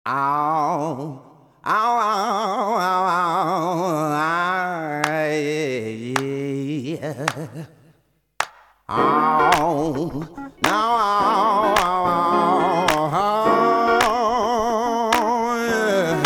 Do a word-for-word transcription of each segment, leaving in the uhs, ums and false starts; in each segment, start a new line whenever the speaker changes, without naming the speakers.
Ow, ow, ow, ow, ow, yeah. Ow, now, ow, ow, ow, yeah.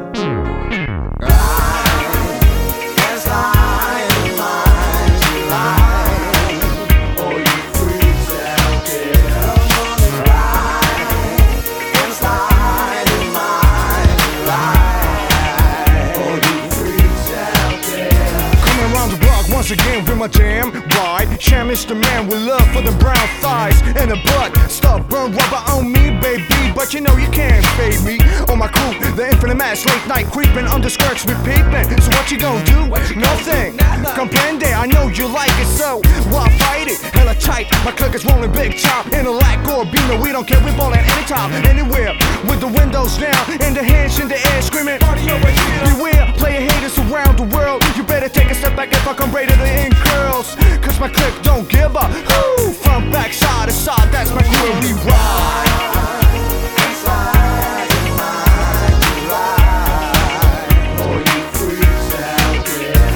Glide and slide and slide and slide. Oh, you freaks out there. Glide and slide and slide and slide. Oh, you freaks out there.
Coming around the block once again with my jam. Right, Sham is the man with love for the brown thighs and the butt. Stubborn rubber on me, baby, but you know you can't fade me. On my crew, the infinite mass, late night creeping, underskirts with peeping. So what you gonna do? Nothing. Comprende, I know you like it, so why fight it? Hella tight, my click is rolling big chop. In a lack or a beamer, we don't care, we ball at any time, anywhere. With the windows down and the hands in the air, screaming party over here. Beware, player haters around the world. You better take a step back if I come right to the end curls. Cause my click don't give up. Woo! From back side to side, that's my crew and we ride.
And slide and slide and slide. Oh, you freaks out there.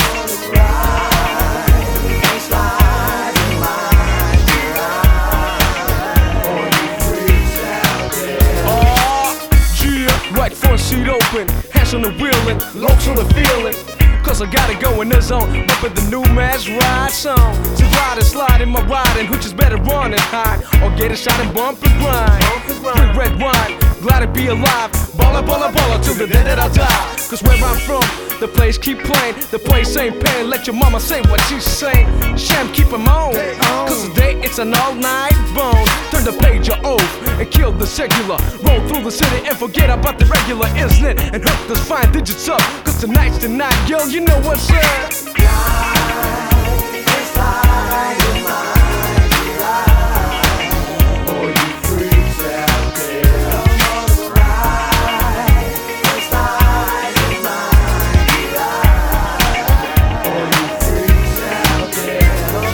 Ride and slide and slide and slide. Oh, you freaks out there.
Oh, yeah, right front seat open, hands on the wheel and looks on the feeling. Cause I got it going the zone, up at the new mass ride song. So ride and slide in my riding, which is better run and hide, or get a shot and bump and grind. Drink red wine, glad to be alive. Baller, baller, baller till the day that I die. Cause where I'm from, the place keep playing, the place ain't paying. Let your mama say what she's saying. Sham, keep 'em on. Cause today it's an all-night bone. Turn the page of oath and kill the secular. Roll through the city and forget about the regular, isn't it? And hook those fine digits up, cause tonight's the night, yo, you know what's up.
Glide and slide and slide and slide. Oh, you freaks out there. Ride and slide and slide and slide. Oh, you freaks out there.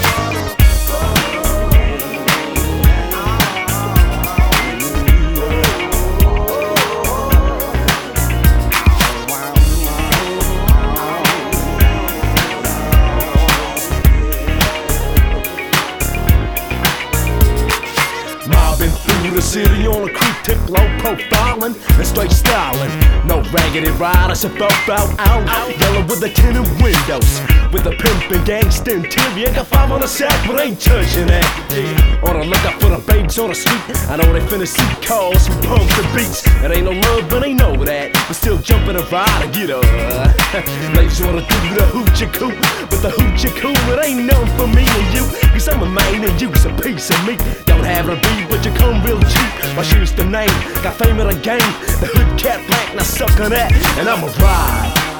Mobbing through the city on a creep tip, low profiling and straight styling. No raggedy riders and felt out, out, out. Yellow with the tinted windows, with a pimp and gangsta interior. Got five on the sack, but ain't judging that. On the lookout for the babes on the street. I know they finna see cars and pump the beats. It ain't no love, but they know that. But still jumping a ride and get up. Ladies wanna do the hoochie coo, but the hoochie coo, it ain't nothing for me and you. Cause I'm a man and you's a piece of me. Don't have a beat, but you come real cheap. My shoes the name, got fame in the game. The hood cat black, now suck on that, and I'ma ride.